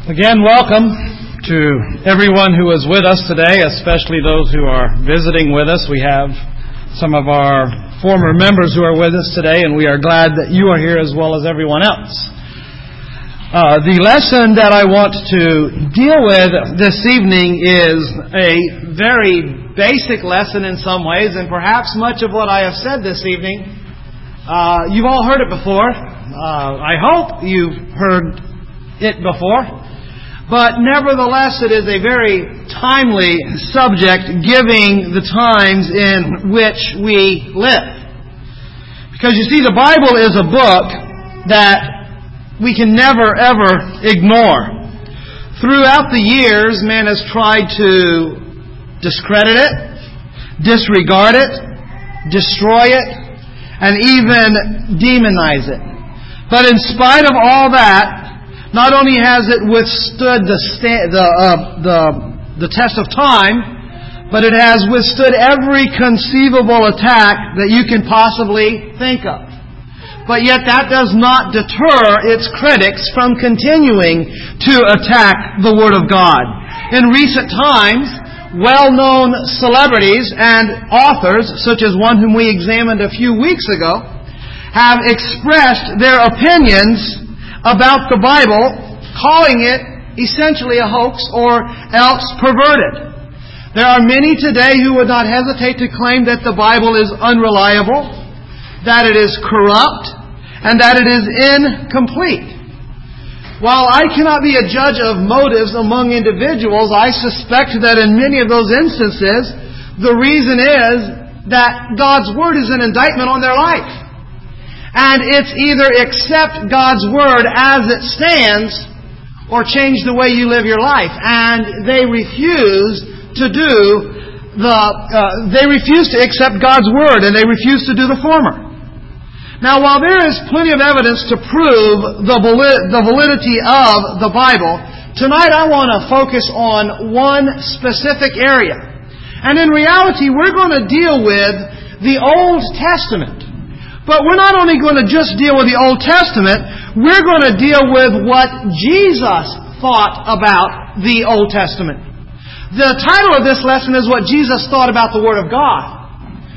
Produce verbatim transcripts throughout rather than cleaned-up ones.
Again, welcome to everyone who is with us today, especially those who are visiting with us. We have some of our former members who are with us today, and we are glad that you are here as well as everyone else. Uh, the lesson that I want to deal with this evening is a very basic lesson in some ways, and perhaps much of what I have said this evening, uh, you've all heard it before. Uh, I hope you've heard it before. But nevertheless, it is a very timely subject, given the times in which we live. Because you see, the Bible is a book that we can never, ever ignore. Throughout the years, man has tried to discredit it, disregard it, destroy it, and even demonize it. But in spite of all that, not only has it withstood the sta- the, uh, the the test of time, but it has withstood every conceivable attack that you can possibly think of. But yet that does not deter its critics from continuing to attack the Word of God. In recent times, well-known celebrities and authors, such as one whom we examined a few weeks ago, have expressed their opinions about the Bible, calling it essentially a hoax or else perverted. There are many today who would not hesitate to claim that the Bible is unreliable, that it is corrupt, and that it is incomplete. While I cannot be a judge of motives among individuals, I suspect that in many of those instances, the reason is that God's Word is an indictment on their life. And it's either accept God's Word as it stands or change the way you live your life. And they refuse to do the, uh, they refuse to accept God's Word, and they refuse to do the former. Now, while there is plenty of evidence to prove the valid, the validity of the Bible, tonight I want to focus on one specific area. And in reality, we're going to deal with the Old Testament. But we're not only going to just deal with the Old Testament, we're going to deal with what Jesus thought about the Old Testament. The title of this lesson is What Jesus Thought About the Word of God.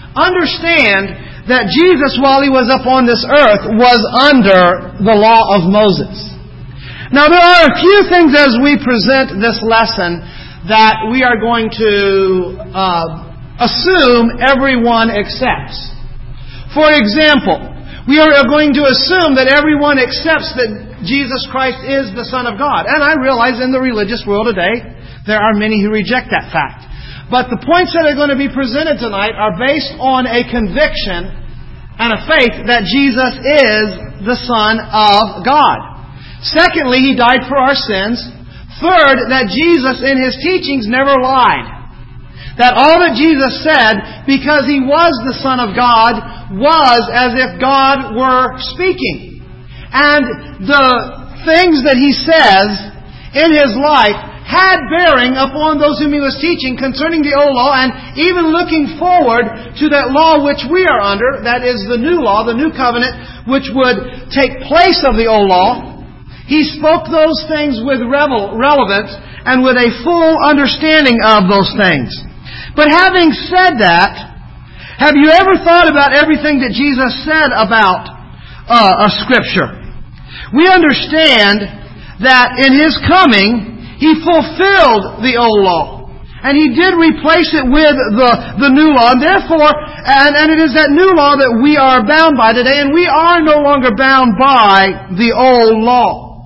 Understand that Jesus, while He was up on this earth, was under the law of Moses. Now, there are a few things as we present this lesson that we are going to uh, assume everyone accepts. For example, we are going to assume that everyone accepts that Jesus Christ is the Son of God. And I realize in the religious world today, there are many who reject that fact. But the points that are going to be presented tonight are based on a conviction and a faith that Jesus is the Son of God. Secondly, He died for our sins. Third, that Jesus in His teachings never lied. That all that Jesus said, because He was the Son of God, was as if God were speaking. And the things that He says in His life had bearing upon those whom He was teaching concerning the old law, and even looking forward to that law which we are under, that is the new law, the new covenant, which would take place of the old law. He spoke those things with relevance and with a full understanding of those things. But having said that, have you ever thought about everything that Jesus said about uh, a Scripture? We understand that in His coming, He fulfilled the old law. And He did replace it with the, the new law. And therefore, and, and it is that new law that we are bound by today. And we are no longer bound by the old law.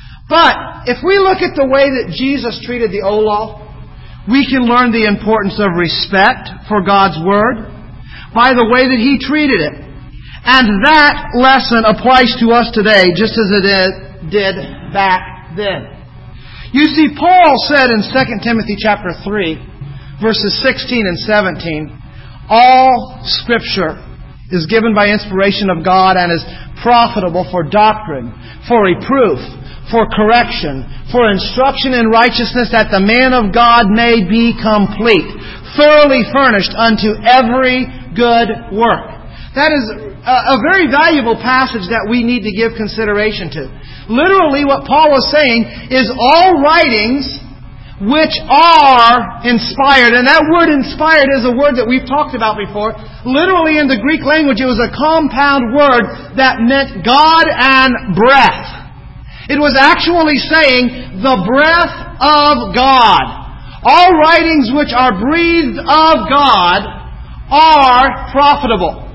But if we look at the way that Jesus treated the old law, we can learn the importance of respect for God's Word by the way that He treated it. And that lesson applies to us today just as it did back then. You see, Paul said in Second Timothy chapter three, verses sixteen and seventeen, all Scripture is given by inspiration of God and is profitable for doctrine, for reproof, for correction, for instruction in righteousness, that the man of God may be complete, thoroughly furnished unto every good work. That is a very valuable passage that we need to give consideration to. Literally, what Paul was saying is all writings which are inspired. And that word inspired is a word that we've talked about before. Literally in the Greek language, it was a compound word that meant God and breath. It was actually saying the breath of God. All writings which are breathed of God are profitable.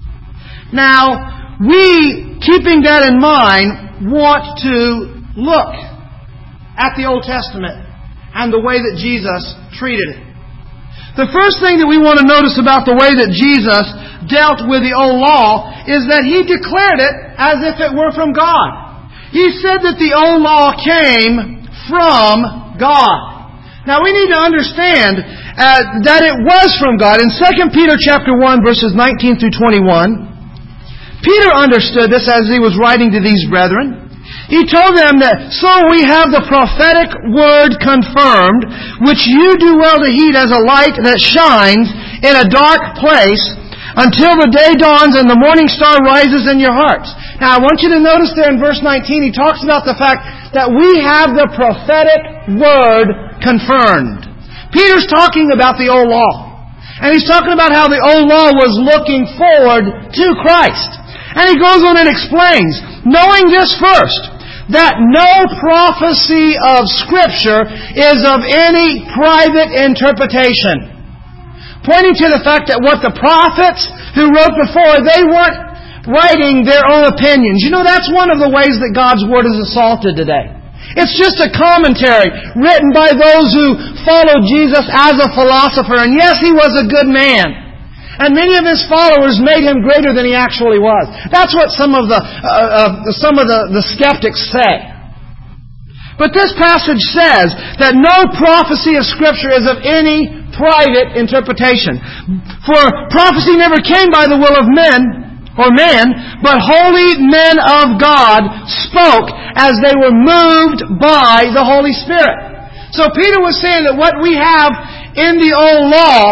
Now, we, keeping that in mind, want to look at the Old Testament and the way that Jesus treated it. The first thing that we want to notice about the way that Jesus dealt with the old law is that He declared it as if it were from God. He said that the old law came from God. Now we need to understand uh, that it was from God. In Second Peter chapter one, verses nineteen through twenty-one, Peter understood this as he was writing to these brethren. He told them that, so we have the prophetic word confirmed, which you do well to heed as a light that shines in a dark place until the day dawns and the morning star rises in your hearts. Now I want you to notice there in verse nineteen, he talks about the fact that we have the prophetic word confirmed. Peter's talking about the old law. And he's talking about how the old law was looking forward to Christ. And he goes on and explains, knowing this first, that no prophecy of Scripture is of any private interpretation. Pointing to the fact that what the prophets who wrote before, they weren't writing their own opinions. You know, that's one of the ways that God's Word is assaulted today. It's just a commentary written by those who followed Jesus as a philosopher. And yes, He was a good man. And many of His followers made Him greater than He actually was. That's what some of the uh, uh, some of the, the skeptics say. But this passage says that no prophecy of Scripture is of any private interpretation. For prophecy never came by the will of men or man, but holy men of God spoke as they were moved by the Holy Spirit. So Peter was saying that what we have in the old law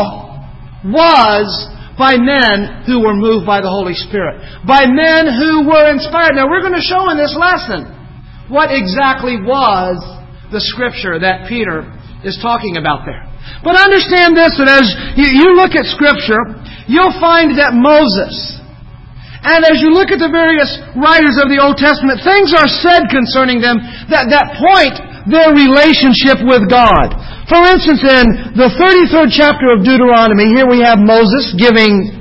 was by men who were moved by the Holy Spirit. By men who were inspired. Now we're going to show in this lesson what exactly was the Scripture that Peter is talking about there. But understand this, that as you look at Scripture, you'll find that Moses, and as you look at the various writers of the Old Testament, things are said concerning them that, that point their relationship with God. For instance, in the thirty-third chapter of Deuteronomy, here we have Moses giving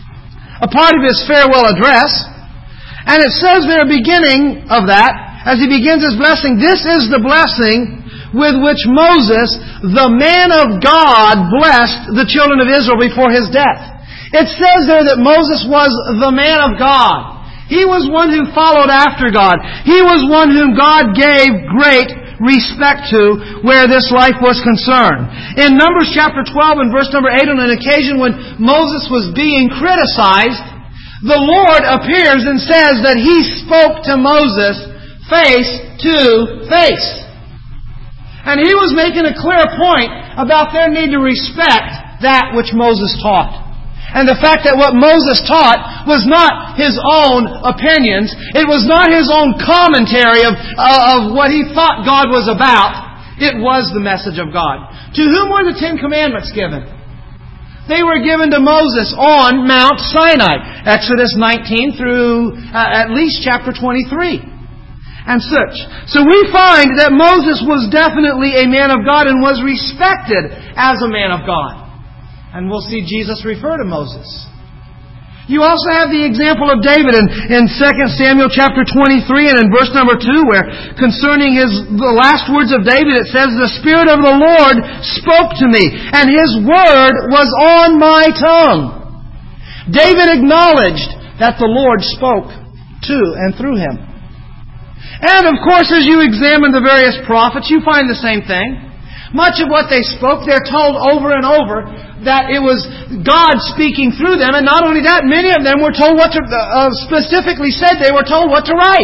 a part of his farewell address. And it says there, beginning of that, as he begins his blessing, this is the blessing with which Moses, the man of God, blessed the children of Israel before his death. It says there that Moses was the man of God. He was one who followed after God. He was one whom God gave great respect to where this life was concerned. In Numbers chapter twelve and verse number eight, on an occasion when Moses was being criticized, the Lord appears and says that He spoke to Moses face to face. And He was making a clear point about their need to respect that which Moses taught. And the fact that what Moses taught was not his own opinions. It was not his own commentary of, uh, of what he thought God was about. It was the message of God. To whom were the Ten Commandments given? They were given to Moses on Mount Sinai. Exodus nineteen through uh, at least chapter twenty-three. And such. So we find that Moses was definitely a man of God and was respected as a man of God. And we'll see Jesus refer to Moses. You also have the example of David in, in Second Samuel chapter twenty-three and in verse number two, where concerning his the last words of David, it says, the Spirit of the Lord spoke to me, and His word was on my tongue. David acknowledged that the Lord spoke to and through him. And of course, as you examine the various prophets, you find the same thing. Much of what they spoke, they're told over and over that it was God speaking through them. And not only that, many of them were told what to, uh, specifically said they were told what to write.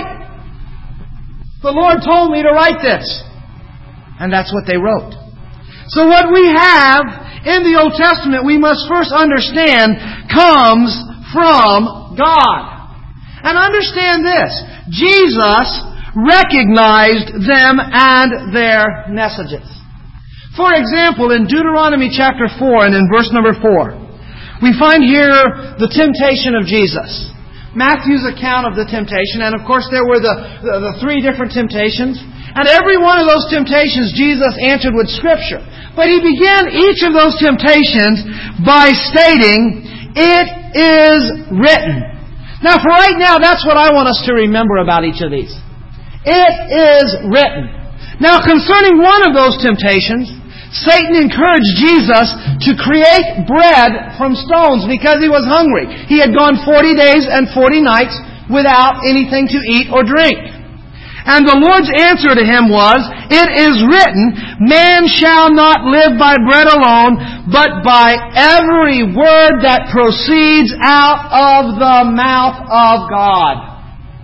The Lord told me to write this. And that's what they wrote. So what we have in the Old Testament, we must first understand, comes from God. And understand this. Jesus recognized them and their messages. For example, in Deuteronomy chapter four and in verse number four, we find here the temptation of Jesus. Matthew's account of the temptation, and of course there were the, the, the three different temptations. And every one of those temptations Jesus answered with Scripture. But He began each of those temptations by stating, "It is written." Now for right now, that's what I want us to remember about each of these. It is written. Now concerning one of those temptations, Satan encouraged Jesus to create bread from stones because he was hungry. He had gone forty days and forty nights without anything to eat or drink. And the Lord's answer to him was, "It is written, man shall not live by bread alone, but by every word that proceeds out of the mouth of God."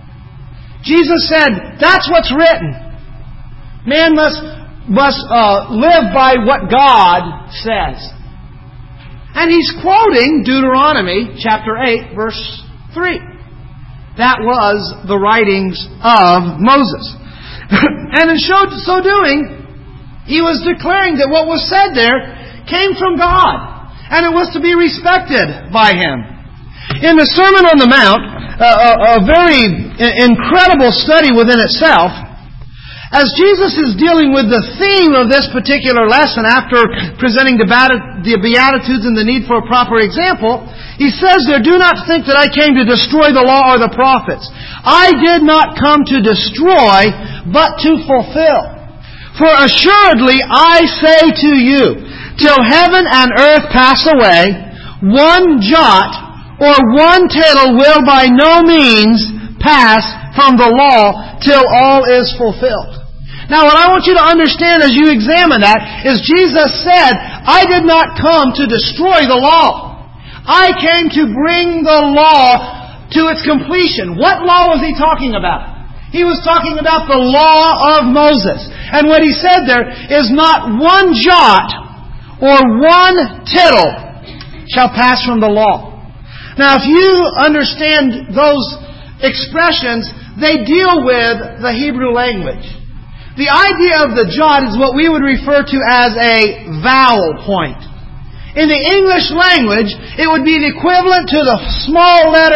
Jesus said, that's what's written. Man must must uh, live by what God says. And he's quoting Deuteronomy chapter eight, verse three. That was the writings of Moses. And in so doing, he was declaring that what was said there came from God, and it was to be respected by Him. In the Sermon on the Mount, a, a, a very incredible study within itself, as Jesus is dealing with the theme of this particular lesson after presenting the Beatitudes and the need for a proper example, He says there, "Do not think that I came to destroy the law or the prophets. I did not come to destroy, but to fulfill. For assuredly I say to you, till heaven and earth pass away, one jot or one tittle will by no means pass from the law till all is fulfilled." Now what I want you to understand as you examine that is Jesus said, "I did not come to destroy the law. I came to bring the law to its completion." What law was He talking about? He was talking about the law of Moses. And what He said there is not one jot or one tittle shall pass from the law. Now if you understand those expressions, they deal with the Hebrew language. The idea of the jot is what we would refer to as a vowel point. In the English language, it would be the equivalent to the small letter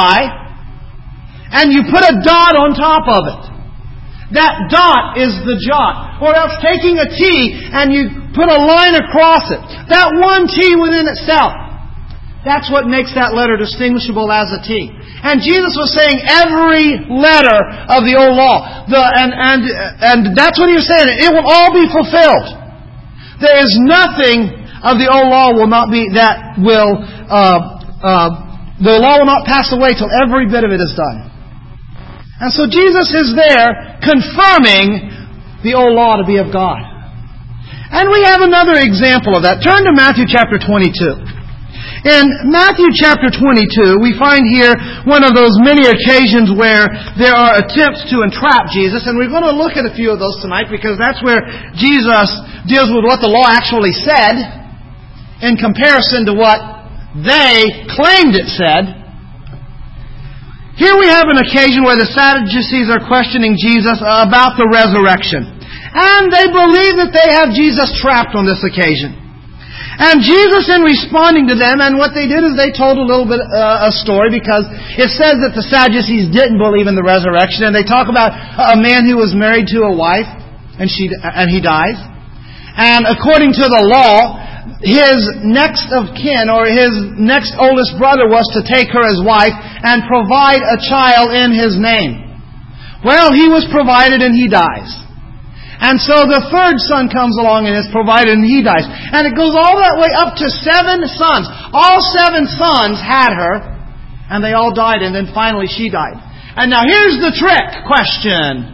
I, and you put a dot on top of it. That dot is the jot. Or else taking a T and you put a line across it. That one T within itself. That's what makes that letter distinguishable as a T. And Jesus was saying every letter of the old law. The, and, and, and that's what He was saying. It will all be fulfilled. There is nothing of the old law will not be, that will, uh, uh, the law will not pass away till every bit of it is done. And so Jesus is there confirming the old law to be of God. And we have another example of that. Turn to Matthew chapter twenty-two. In Matthew chapter twenty-two, we find here one of those many occasions where there are attempts to entrap Jesus, and we're going to look at a few of those tonight because that's where Jesus deals with what the law actually said in comparison to what they claimed it said. Here we have an occasion where the Sadducees are questioning Jesus about the resurrection. And they believe that they have Jesus trapped on this occasion. And Jesus, in responding to them, and what they did is they told a little bit uh, a story, because it says that the Sadducees didn't believe in the resurrection, and they talk about a man who was married to a wife, and she and he dies. And according to the law, his next of kin, or his next oldest brother, was to take her as wife and provide a child in his name. Well, he was provided and he dies. And so the third son comes along and is provided and he dies. And it goes all that way up to seven sons. All seven sons had her, and they all died, and then finally she died. And now here's the trick question.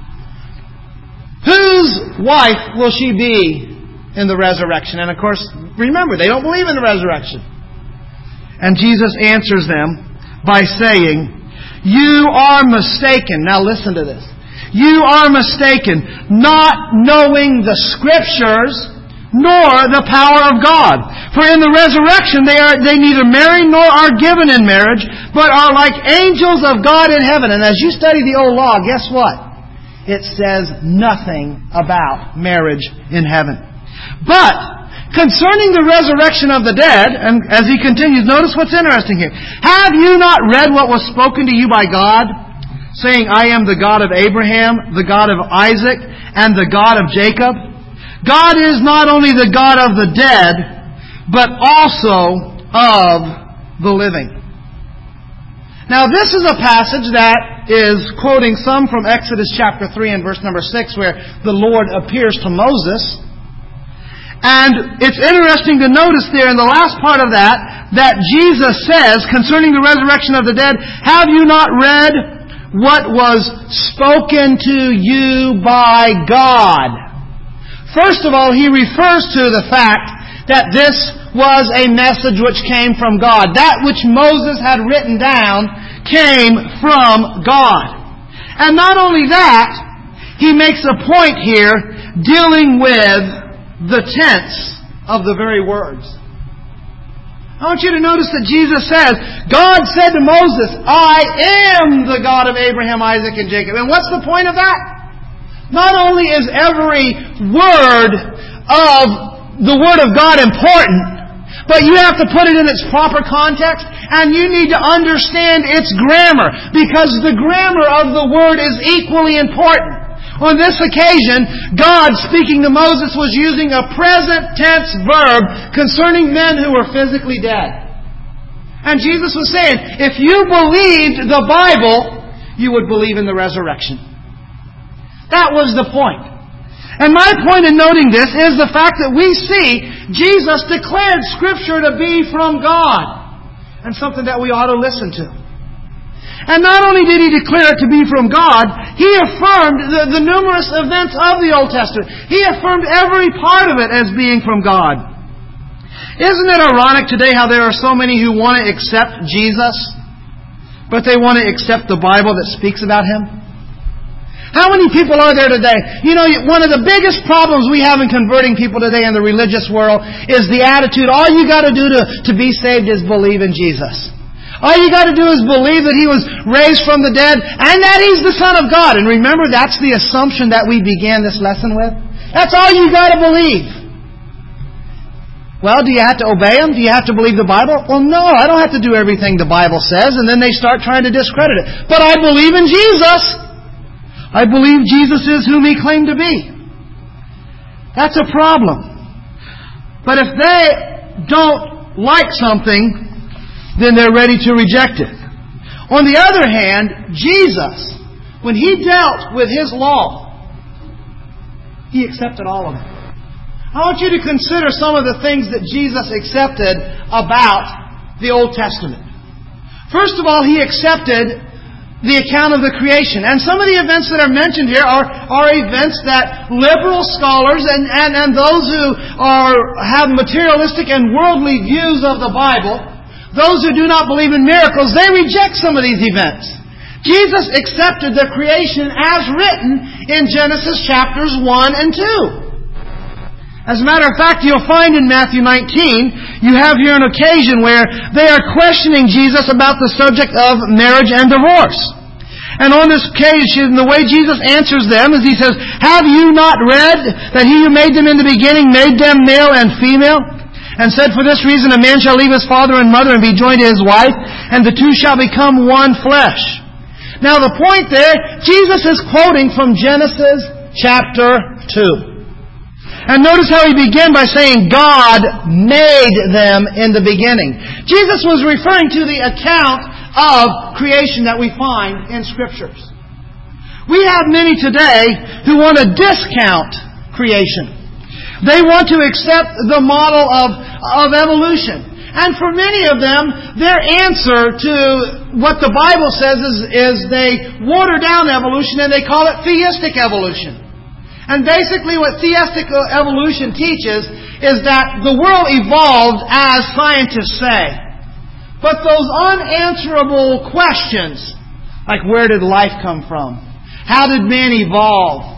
Whose wife will she be in the resurrection? And of course, remember, they don't believe in the resurrection. And Jesus answers them by saying, "You are mistaken." Now listen to this. "You are mistaken, not knowing the Scriptures, nor the power of God. For in the resurrection they are they neither marry nor are given in marriage, but are like angels of God in heaven." And as you study the old law, guess what? it says nothing about marriage in heaven. But concerning the resurrection of the dead, and as he continues, notice what's interesting here. Have you not read what was spoken to you by God, saying, I am the God of Abraham, the God of Isaac, and the God of Jacob? God is not only the God of the dead, but also of the living. Now this is a passage that is quoting some from Exodus chapter three and verse number six, where the Lord appears to Moses. And it's interesting to notice there in the last part of that, that Jesus says concerning the resurrection of the dead, have you not read what was spoken to you by God? First of all, he refers to the fact that this was a message which came from God. That which Moses had written down came from God. And not only that, he makes a point here dealing with the tense of the very words. I want you to notice that Jesus says, God said to Moses, I am the God of Abraham, Isaac, and Jacob. And what's the point of that? Not only is every word of the Word of God important, but you have to put it in its proper context, and you need to understand its grammar, because the grammar of the Word is equally important. On this occasion, God, speaking to Moses, was using a present tense verb concerning men who were physically dead. And Jesus was saying, if you believed the Bible, you would believe in the resurrection. That was the point. And my point in noting this is the fact that we see Jesus declared Scripture to be from God, and something that we ought to listen to. And not only did He declare it to be from God, He affirmed the, the numerous events of the Old Testament. He affirmed every part of it as being from God. Isn't it ironic today how there are so many who want to accept Jesus, but they want to accept the Bible that speaks about Him? How many people are there today? You know, one of the biggest problems we have in converting people today in the religious world is the attitude, all you got to do to, to be saved is believe in Jesus. All you got to do is believe that He was raised from the dead and that He's the Son of God. And remember, that's the assumption that we began this lesson with. That's all you got to believe. Well, do you have to obey Him? Do you have to believe the Bible? Well, no, I don't have to do everything the Bible says. And then they start trying to discredit it. But I believe in Jesus. I believe Jesus is whom He claimed to be. That's a problem. But if they don't like something, then they're ready to reject it. On the other hand, Jesus, when He dealt with His law, He accepted all of it. I want you to consider some of the things that Jesus accepted about the Old Testament. First of all, He accepted the account of the creation. And some of the events that are mentioned here are, are events that liberal scholars and, and, and those who are have materialistic and worldly views of the Bible, those who do not believe in miracles, they reject some of these events. Jesus accepted the creation as written in Genesis chapters one and two. As a matter of fact, you'll find in Matthew nineteen, you have here an occasion where they are questioning Jesus about the subject of marriage and divorce. And on this occasion, the way Jesus answers them is He says, have you not read that He who made them in the beginning made them male and female? And said, for this reason a man shall leave his father and mother and be joined to his wife, and the two shall become one flesh. Now the point there, Jesus is quoting from Genesis chapter two. And notice how He began by saying, God made them in the beginning. Jesus was referring to the account of creation that we find in Scriptures. We have many today who want to discount creation. They want to accept the model of, of evolution. And for many of them, their answer to what the Bible says is, is they water down evolution and they call it theistic evolution. And basically what theistic evolution teaches is that the world evolved as scientists say. But those unanswerable questions, like where did life come from? How did man evolve?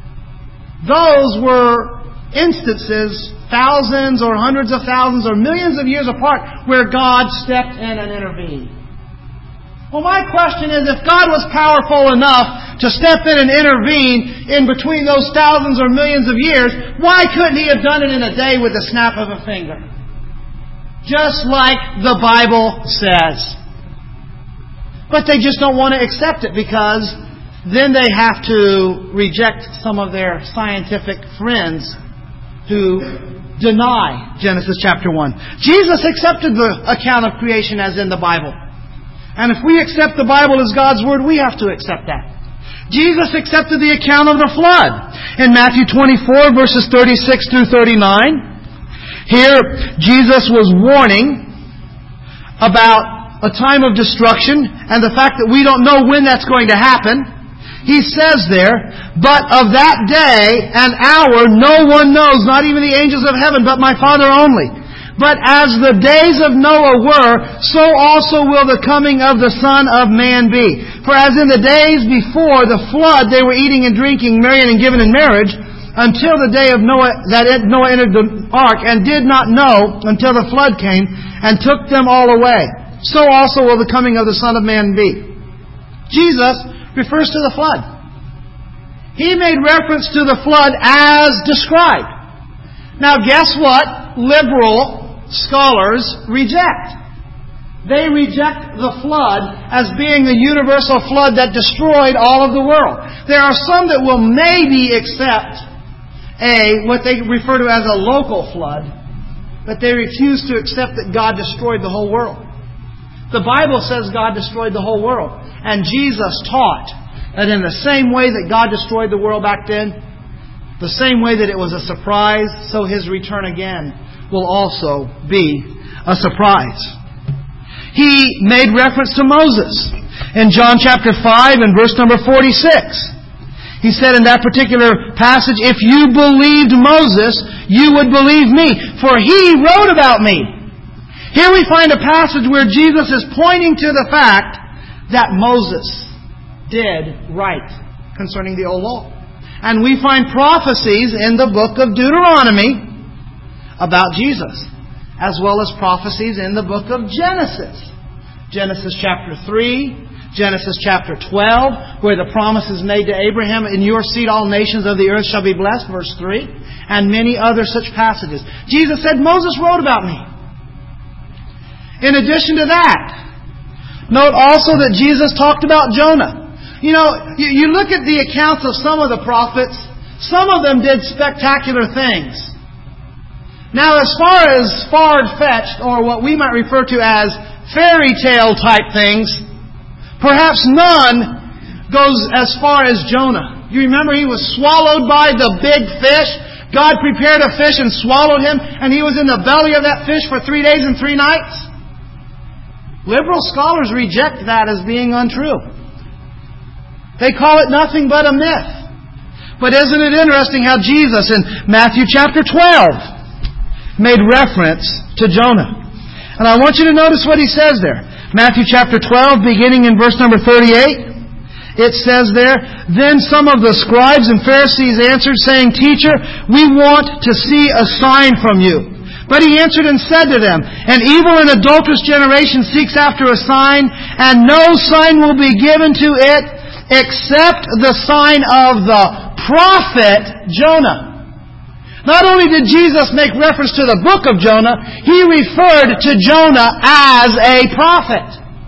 Those were instances, thousands or hundreds of thousands or millions of years apart, where God stepped in and intervened. Well, my question is, if God was powerful enough to step in and intervene in between those thousands or millions of years, why couldn't He have done it in a day with the snap of a finger? Just like the Bible says. But they just don't want to accept it because then they have to reject some of their scientific friends who deny Genesis chapter one. Jesus accepted the account of creation as in the Bible. And if we accept the Bible as God's Word, we have to accept that. Jesus accepted the account of the flood. In Matthew twenty-four, verses thirty-six through thirty-nine, here Jesus was warning about a time of destruction and the fact that we don't know when that's going to happen. He says there, "But of that day and hour no one knows, not even the angels of heaven, but my Father only. But as the days of Noah were, so also will the coming of the Son of Man be. For as in the days before the flood they were eating and drinking, marrying and given in marriage, until the day of Noah, that Noah entered the ark, and did not know until the flood came and took them all away. So also will the coming of the Son of Man be." Jesus refers to the flood. He made reference to the flood as described. Now guess what? Liberal scholars reject. They reject the flood as being the universal flood that destroyed all of the world. There are some that will maybe accept a what they refer to as a local flood, but they refuse to accept that God destroyed the whole world. The Bible says God destroyed the whole world, and Jesus taught that in the same way that God destroyed the world back then, the same way that it was a surprise, so His return again will also be a surprise. He made reference to Moses in John chapter five and verse number forty-six. He said in that particular passage, "If you believed Moses, you would believe me, for he wrote about me." Here we find a passage where Jesus is pointing to the fact that Moses did write concerning the old law. And we find prophecies in the book of Deuteronomy about Jesus, as well as prophecies in the book of Genesis. Genesis chapter three, Genesis chapter twelve, where the promise is made to Abraham, "In your seed all nations of the earth shall be blessed," verse three, and many other such passages. Jesus said, "Moses wrote about me." In addition to that, note also that Jesus talked about Jonah. You know, you, you look at the accounts of some of the prophets, some of them did spectacular things. Now, as far as far-fetched, or what we might refer to as fairy tale type things, perhaps none goes as far as Jonah. You remember he was swallowed by the big fish? God prepared a fish and swallowed him, and he was in the belly of that fish for three days and three nights? Liberal scholars reject that as being untrue. They call it nothing but a myth. But isn't it interesting how Jesus in Matthew chapter twelve made reference to Jonah? And I want you to notice what He says there. Matthew chapter twelve, beginning in verse number thirty-eight. It says there, "Then some of the scribes and Pharisees answered, saying, 'Teacher, we want to see a sign from you.' But He answered and said to them, 'An evil and adulterous generation seeks after a sign, and no sign will be given to it except the sign of the prophet Jonah.'" Not only did Jesus make reference to the book of Jonah, He referred to Jonah as a prophet.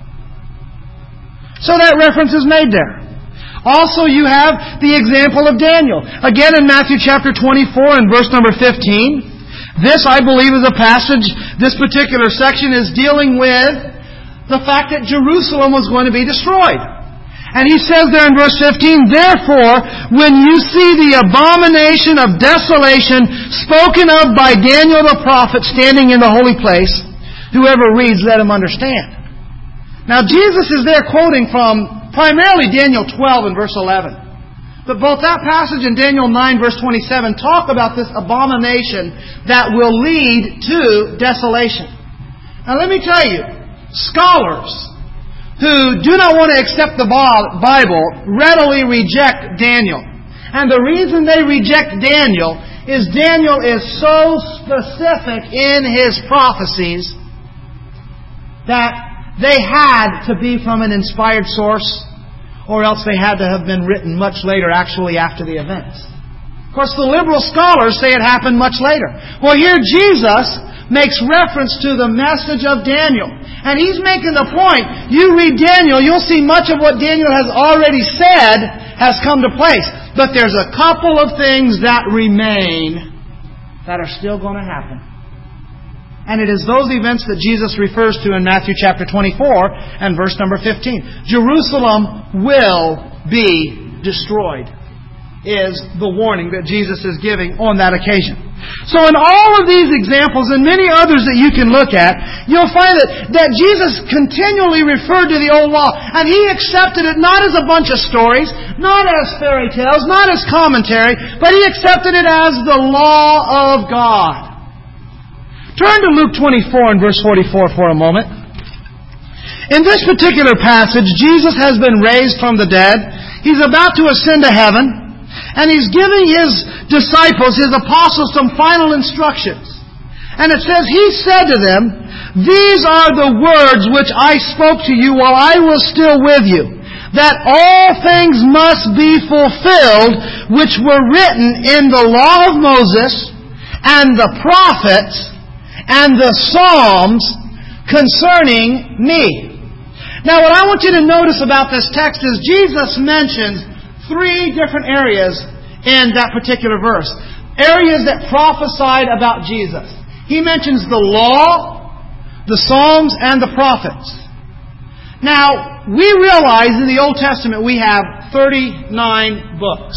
So that reference is made there. Also, you have the example of Daniel. Again in Matthew chapter twenty-four and verse number fifteen. This, I believe, is a passage, this particular section is dealing with the fact that Jerusalem was going to be destroyed. And he says there in verse fifteen, "Therefore, when you see the abomination of desolation spoken of by Daniel the prophet standing in the holy place, whoever reads, let him understand." Now, Jesus is there quoting from primarily Daniel twelve and verse eleven. But both that passage and Daniel nine verse twenty-seven talk about this abomination that will lead to desolation. Now let me tell you, scholars who do not want to accept the Bible readily reject Daniel. And the reason they reject Daniel is Daniel is so specific in his prophecies that they had to be from an inspired source, or else they had to have been written much later, actually after the events. Of course, the liberal scholars say it happened much later. Well, here Jesus makes reference to the message of Daniel. And He's making the point, you read Daniel, you'll see much of what Daniel has already said has come to place. But there's a couple of things that remain that are still going to happen. And it is those events that Jesus refers to in Matthew chapter twenty-four and verse number fifteen. Jerusalem will be destroyed, is the warning that Jesus is giving on that occasion. So in all of these examples and many others that you can look at, you'll find that, that Jesus continually referred to the old law, and He accepted it not as a bunch of stories, not as fairy tales, not as commentary, but He accepted it as the law of God. Turn to Luke twenty-four and verse forty-four for a moment. In this particular passage, Jesus has been raised from the dead. He's about to ascend to heaven. And He's giving His disciples, His apostles, some final instructions. And it says, He said to them, "These are the words which I spoke to you while I was still with you, that all things must be fulfilled which were written in the law of Moses and the prophets and the Psalms concerning me." Now what I want you to notice about this text is Jesus mentions three different areas in that particular verse. Areas that prophesied about Jesus. He mentions the law, the Psalms, and the prophets. Now, we realize in the Old Testament we have thirty-nine books.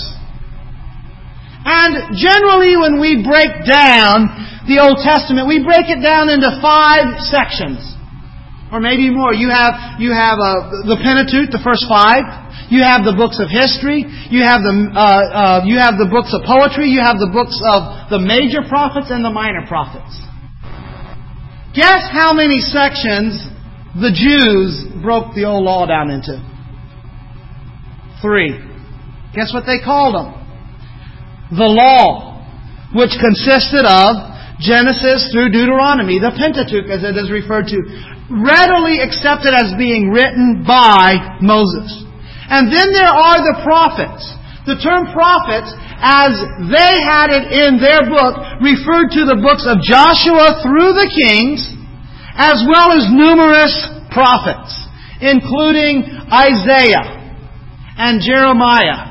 And generally when we break down the Old Testament, we break it down into five sections. Or maybe more. You have you have uh, the Pentateuch, the first five. You have the books of history. You have the uh, uh, you have the books of poetry. You have the books of the major prophets and the minor prophets. Guess how many sections the Jews broke the old law down into? Three. Guess what they called them? The law, which consisted of Genesis through Deuteronomy, the Pentateuch as it is referred to, readily accepted as being written by Moses. And then there are the prophets. The term prophets, as they had it in their book, referred to the books of Joshua through the Kings, as well as numerous prophets, including Isaiah and Jeremiah.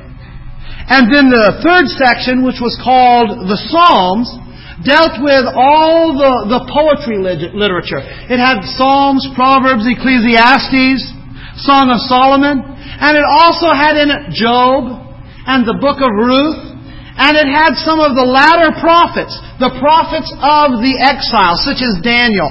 And then the third section, which was called the Psalms, dealt with all the, the poetry literature. It had Psalms, Proverbs, Ecclesiastes, Song of Solomon, and it also had in it Job and the book of Ruth, and it had some of the latter prophets, the prophets of the exile, such as Daniel,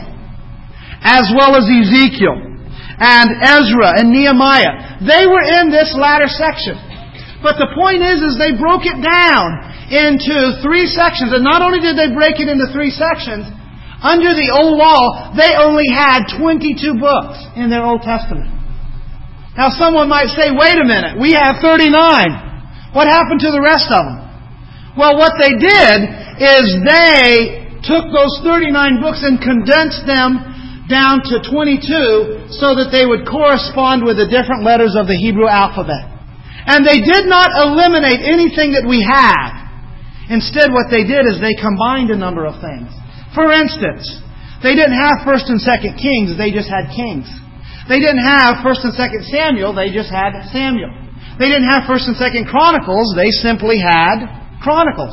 as well as Ezekiel, and Ezra and Nehemiah. They were in this latter section. But the point is, is they broke it down into three sections. And not only did they break it into three sections, under the old law, they only had twenty-two books in their Old Testament. Now someone might say, wait a minute, we have thirty-nine. What happened to the rest of them? Well, what they did is they took those thirty-nine books and condensed them down to twenty-two so that they would correspond with the different letters of the Hebrew alphabet. And they did not eliminate anything that we had. Instead, what they did is they combined a number of things. For instance, they didn't have First and Second Kings, they just had Kings. They didn't have First and Second Samuel, they just had Samuel. They didn't have First and Second Chronicles, they simply had Chronicles.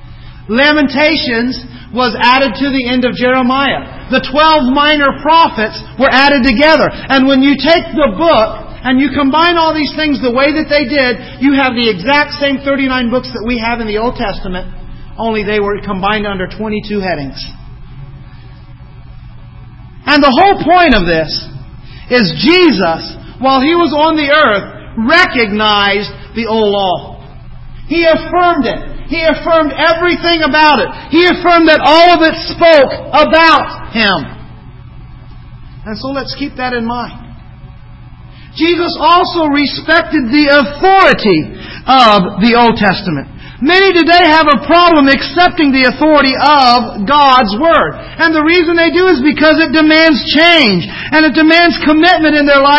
Lamentations was added to the end of Jeremiah. The twelve minor prophets were added together. And when you take the book and you combine all these things the way that they did, you have the exact same thirty-nine books that we have in the Old Testament, only they were combined under twenty-two headings. And the whole point of this is Jesus, while He was on the earth, recognized the old law. He affirmed it. He affirmed everything about it. He affirmed that all of it spoke about Him. And so let's keep that in mind. Jesus also respected the authority of the Old Testament. Many today have a problem accepting the authority of God's Word. And the reason they do is because it demands change. And it demands commitment in their lives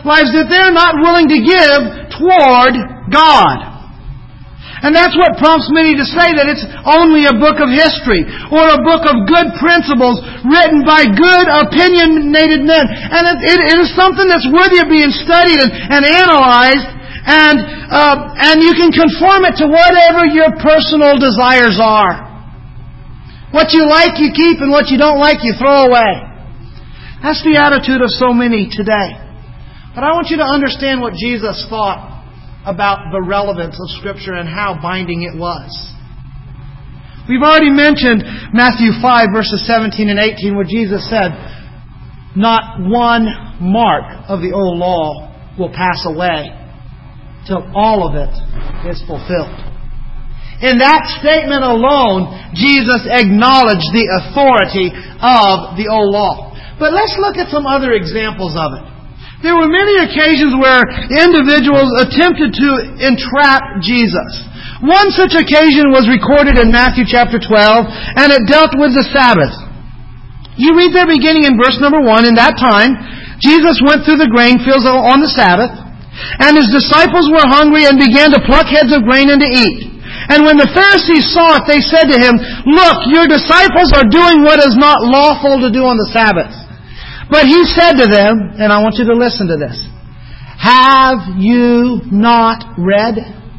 lives that they're not willing to give toward God. And that's what prompts many to say that it's only a book of history or a book of good principles written by good, opinionated men. And it, it, it is something that's worthy of being studied and, and analyzed, and uh, and you can conform it to whatever your personal desires are. What you like, you keep, and what you don't like, you throw away. That's the attitude of so many today. But I want you to understand what Jesus thought about the relevance of Scripture and how binding it was. We've already mentioned Matthew five, verses seventeen and eighteen, where Jesus said, "Not one mark of the old law will pass away till all of it is fulfilled." In that statement alone, Jesus acknowledged the authority of the old law. But let's look at some other examples of it. There were many occasions where individuals attempted to entrap Jesus. One such occasion was recorded in Matthew chapter twelve, and it dealt with the Sabbath. You read there beginning in verse number one, "In that time, Jesus went through the grain fields on the Sabbath, and His disciples were hungry and began to pluck heads of grain and to eat. And when the Pharisees saw it, they said to Him, 'Look, your disciples are doing what is not lawful to do on the Sabbath.' But He said to them," and I want you to listen to this, "Have you not read?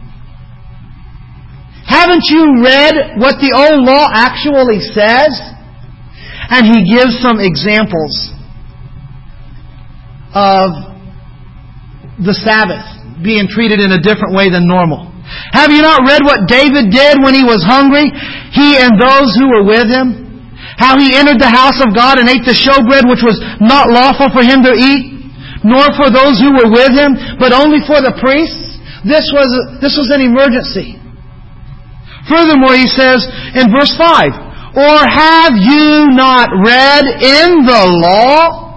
Haven't you read what the old law actually says?" And He gives some examples of the Sabbath being treated in a different way than normal. "Have you not read what David did when he was hungry, he and those who were with him? How he entered the house of God and ate the showbread which was not lawful for him to eat, nor for those who were with him, but only for the priests?" This was a, this was an emergency. Furthermore, He says in verse five, "Or have you not read in the law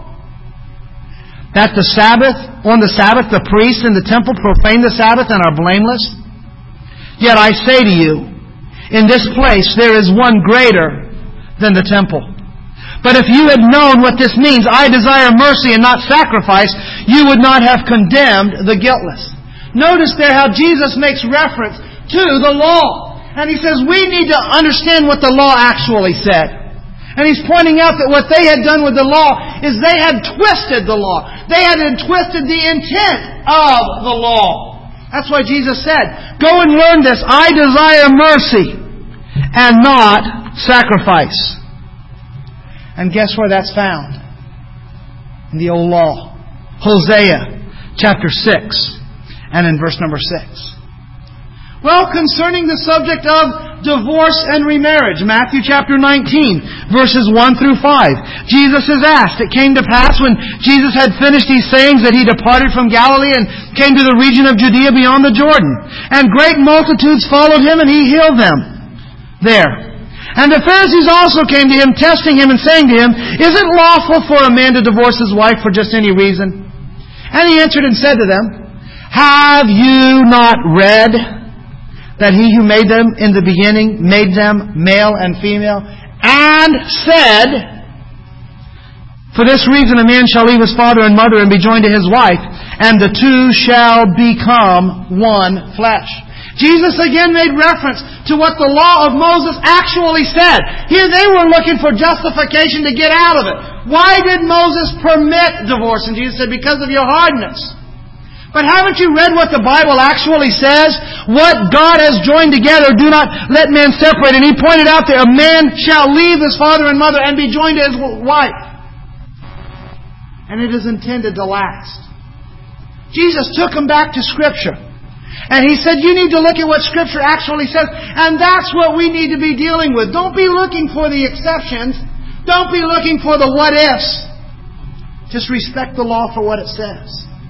that the Sabbath, on the Sabbath, the priests in the temple profane the Sabbath and are blameless? Yet I say to you, in this place there is one greater than the temple. But if you had known what this means, 'I desire mercy and not sacrifice,' you would not have condemned the guiltless." Notice there how Jesus makes reference to the law. And He says we need to understand what the law actually said. And He's pointing out that what they had done with the law is they had twisted the law. They had twisted the intent of the law. That's why Jesus said, "Go and learn this. I desire mercy and not sacrifice." And guess where that's found? In the old law. Hosea chapter six and in verse number six. Well, concerning the subject of divorce and remarriage, Matthew chapter nineteen, verses one through five. Jesus is asked, "It came to pass when Jesus had finished these sayings that He departed from Galilee and came to the region of Judea beyond the Jordan. And great multitudes followed Him, and He healed them there. And the Pharisees also came to Him, testing Him and saying to Him, 'Is it lawful for a man to divorce his wife for just any reason?' And He answered and said to them, 'Have you not read that He who made them in the beginning made them male and female, and said, For this reason a man shall leave his father and mother and be joined to his wife, and the two shall become one flesh.'" Jesus again made reference to what the law of Moses actually said. Here they were looking for justification to get out of it. Why did Moses permit divorce? And Jesus said, "Because of your hardness." But haven't you read what the Bible actually says? What God has joined together, do not let man separate. And He pointed out that a man shall leave his father and mother and be joined to his wife. And it is intended to last. Jesus took them back to Scripture. And He said, you need to look at what Scripture actually says. And that's what we need to be dealing with. Don't be looking for the exceptions. Don't be looking for the what-ifs. Just respect the law for what it says.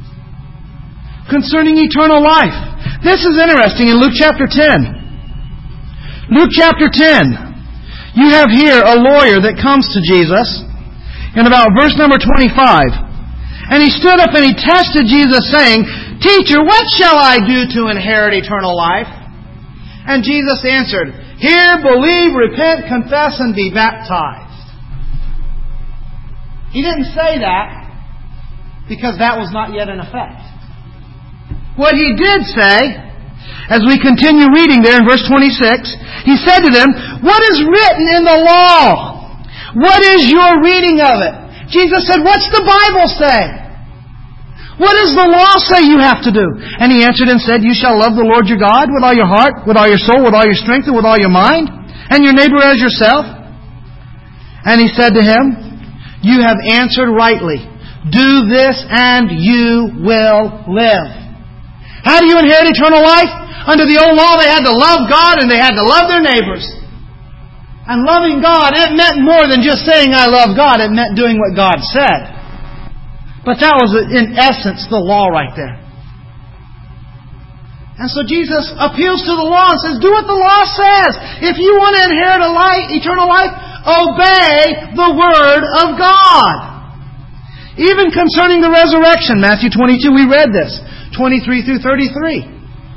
Concerning eternal life. This is interesting in Luke chapter ten. Luke chapter ten. You have here a lawyer that comes to Jesus in about verse number twenty-five. And he stood up and he tested Jesus saying, "Teacher, what shall I do to inherit eternal life?" And Jesus answered, "Hear, believe, repent, confess, and be baptized." He didn't say that. because that was not yet in effect. What He did say, as we continue reading there in verse twenty-six, He said to them, "What is written in the law? What is your reading of it?" Jesus said, "What's the Bible say? What does the law say you have to do?" And He answered and said, "You shall love the Lord your God with all your heart, with all your soul, with all your strength, and with all your mind, and your neighbor as yourself." And He said to him, "You have answered rightly. Do this and you will live." How do you inherit eternal life? Under the old law, they had to love God and they had to love their neighbors. And loving God, it meant more than just saying, "I love God." It meant doing what God said. But that was, in essence, the law right there. And so Jesus appeals to the law and says, do what the law says. If you want to inherit a life, eternal life, obey the Word of God. Even concerning the resurrection, Matthew twenty-two, we read this, twenty-three through thirty-three,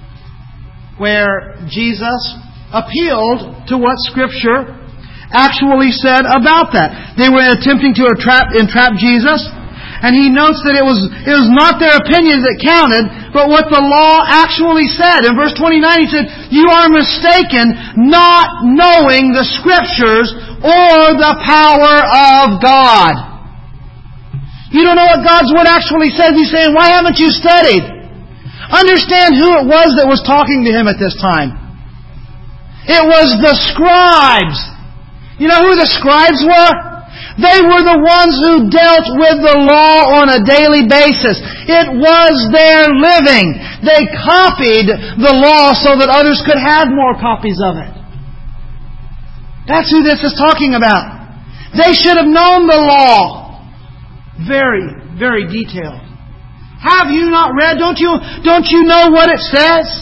where Jesus appealed to what Scripture actually said about that. They were attempting to entrap, entrap Jesus, and He notes that it was, it was not their opinions that counted, but what the law actually said. In verse twenty-nine He said, "You are mistaken, not knowing the Scriptures or the power of God." You don't know what God's Word actually says. He's saying, why haven't you studied? Understand who it was that was talking to Him at this time. It was the scribes. You know who the scribes were? They were the ones who dealt with the law on a daily basis. It was their living. They copied the law so that others could have more copies of it. That's who this is talking about. They should have known the law. Very, very detailed. Have you not read? Don't you, don't you know what it says?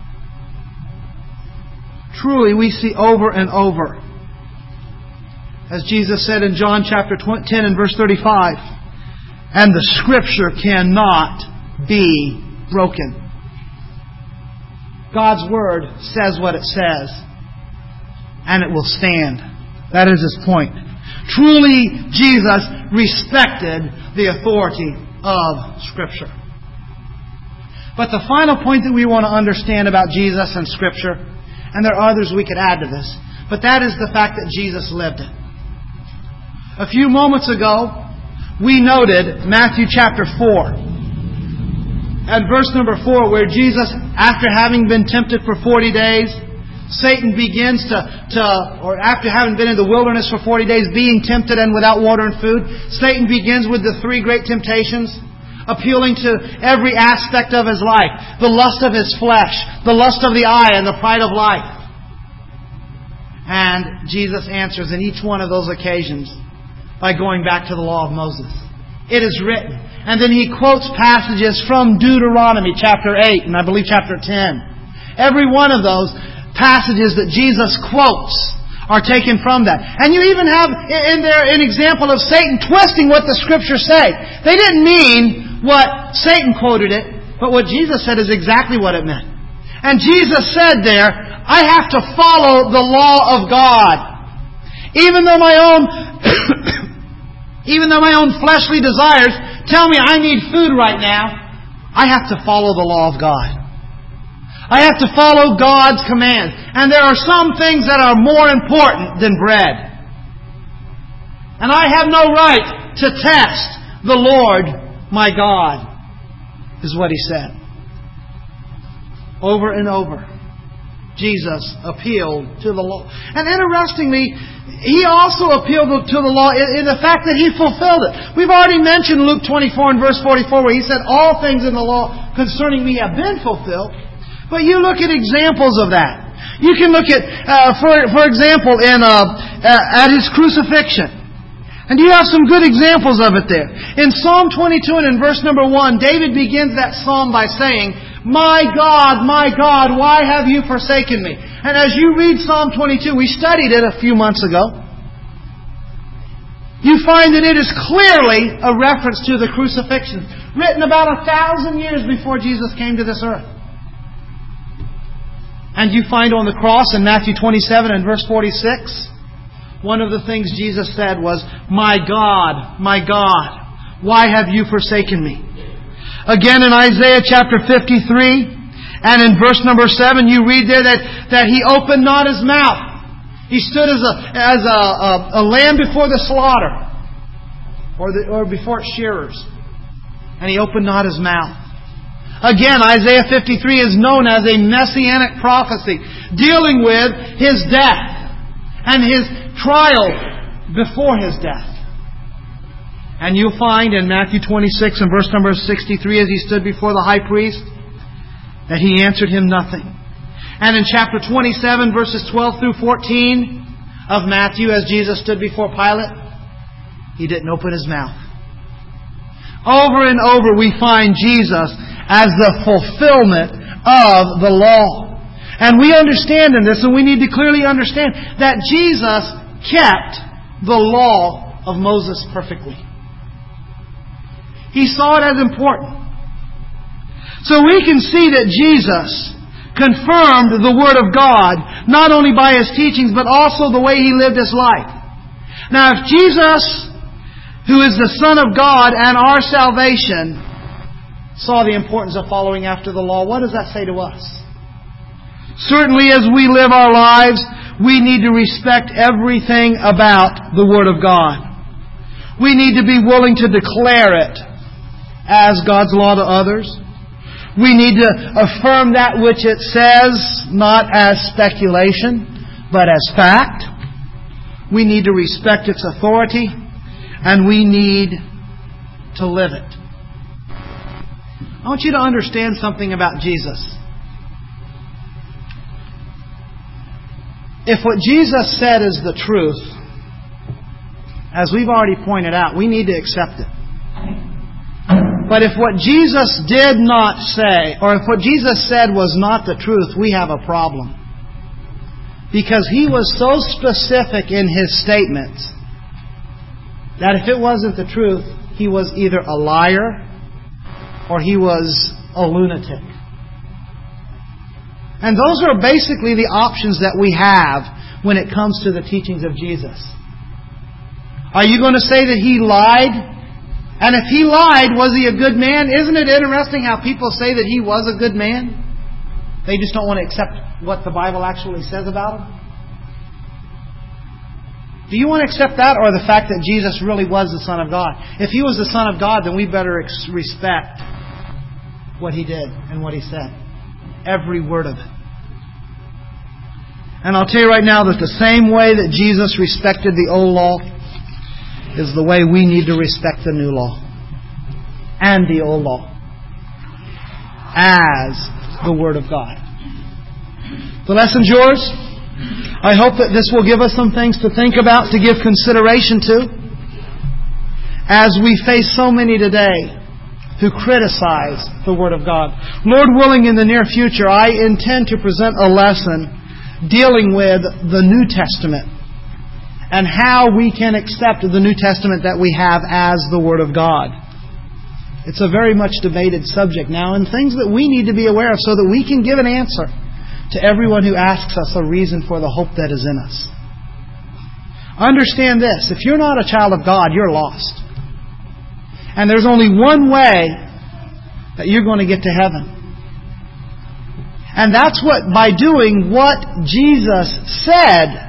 Truly, we see over and over, as Jesus said in John chapter ten and verse thirty-five, "And the Scripture cannot be broken." God's Word says what it says, and it will stand. That is His point. Truly, Jesus respected the authority of Scripture. But the final point that we want to understand about Jesus and Scripture, and there are others we could add to this, but that is the fact that Jesus lived it. A few moments ago, we noted Matthew chapter four. At verse number four, where Jesus, after having been tempted for forty days, Satan begins to, to, or after having been in the wilderness for forty days, being tempted and without water and food, Satan begins with the three great temptations, appealing to every aspect of his life. The lust of his flesh, the lust of the eye, and the pride of life. And Jesus answers in each one of those occasions by going back to the law of Moses. It is written. And then He quotes passages from Deuteronomy chapter eight and I believe chapter ten. Every one of those passages that Jesus quotes are taken from that. And you even have in there an example of Satan twisting what the Scriptures say. They didn't mean what Satan quoted it, but what Jesus said is exactly what it meant. And Jesus said there, I have to follow the law of God. Even though my own even though my own fleshly desires tell me I need food right now, I have to follow the law of God. I have to follow God's commands. And there are some things that are more important than bread. And I have no right to test the Lord my God, is what He said. Over and over, Jesus appealed to the law. And interestingly, He also appealed to the law in the fact that He fulfilled it. We've already mentioned Luke twenty-four and verse forty-four, where He said, all things in the law concerning me have been fulfilled. But you look at examples of that. You can look at, uh, for for example, in uh, uh, at His crucifixion. And you have some good examples of it there. In Psalm twenty-two and in verse number one, David begins that psalm by saying, My God, my God, why have you forsaken me? And as you read Psalm twenty-two, we studied it a few months ago, you find that it is clearly a reference to the crucifixion, written about a thousand years before Jesus came to this earth. And you find on the cross in Matthew twenty-seven and verse forty-six, one of the things Jesus said was, My God, my God, why have you forsaken me? Again in Isaiah chapter fifty-three and in verse number seven, you read there that, that He opened not His mouth. He stood as a, as a, a, a lamb before the slaughter, or, the, or before its shearers. And He opened not His mouth. Again, Isaiah fifty-three is known as a messianic prophecy, dealing with His death and His trial before His death. And you'll find in Matthew twenty-six and verse number sixty-three, as He stood before the high priest, that He answered him nothing. And in chapter twenty-seven, verses twelve through fourteen of Matthew, as Jesus stood before Pilate, He didn't open His mouth. Over and over we find Jesus as the fulfillment of the law. And we understand in this, and we need to clearly understand, that Jesus kept the law of Moses perfectly. He saw it as important. So we can see that Jesus confirmed the Word of God, not only by His teachings, but also the way He lived His life. Now, if Jesus, who is the Son of God and our salvation, saw the importance of following after the law, what does that say to us? Certainly, as we live our lives, we need to respect everything about the Word of God. We need to be willing to declare it as God's law to others. We need to affirm that which it says, not as speculation, but as fact. We need to respect its authority, and we need to live it. I want you to understand something about Jesus. If what Jesus said is the truth, as we've already pointed out, we need to accept it. But if what Jesus did not say, or if what Jesus said was not the truth, we have a problem. Because He was so specific in His statements that if it wasn't the truth, He was either a liar or He was a lunatic. And those are basically the options that we have when it comes to the teachings of Jesus. Are you going to say that He lied? And if He lied, was He a good man? Isn't it interesting how people say that He was a good man? They just don't want to accept what the Bible actually says about Him. Do you want to accept that, or the fact that Jesus really was the Son of God? If He was the Son of God, then we better ex- respect what He did and what He said. Every word of it. And I'll tell you right now that the same way that Jesus respected the old law is the way we need to respect the new law and the old law as the Word of God. The lesson's yours. I hope that this will give us some things to think about, to give consideration to, as we face so many today who criticize the Word of God. Lord willing, in the near future, I intend to present a lesson dealing with the New Testament and how we can accept the New Testament that we have as the Word of God. It's a very much debated subject now, and things that we need to be aware of so that we can give an answer to everyone who asks us a reason for the hope that is in us. Understand this: if you're not a child of God, you're lost. And there's only one way that you're going to get to heaven. And that's what by doing what Jesus said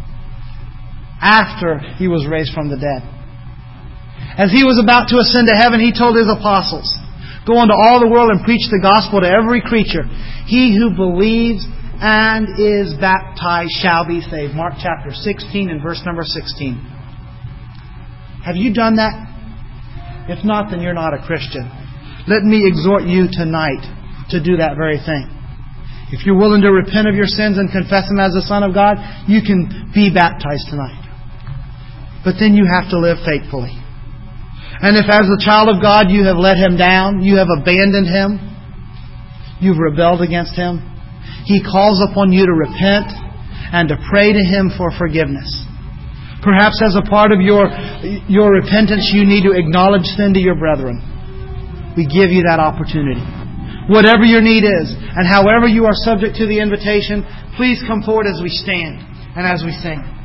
after He was raised from the dead. As He was about to ascend to heaven, He told His apostles, "Go into all the world and preach the gospel to every creature. He who believes and is baptized shall be saved." Mark chapter sixteen and verse number sixteen. Have you done that? If not, then you're not a Christian. Let me exhort you tonight to do that very thing. If you're willing to repent of your sins and confess Him as the Son of God, you can be baptized tonight. But then you have to live faithfully. And if as a child of God you have let Him down, you have abandoned Him, you've rebelled against Him, He calls upon you to repent and to pray to Him for forgiveness. Perhaps as a part of your, your repentance you need to acknowledge sin to your brethren. We give you that opportunity. Whatever your need is, and however you are subject to the invitation, please come forward as we stand and as we sing.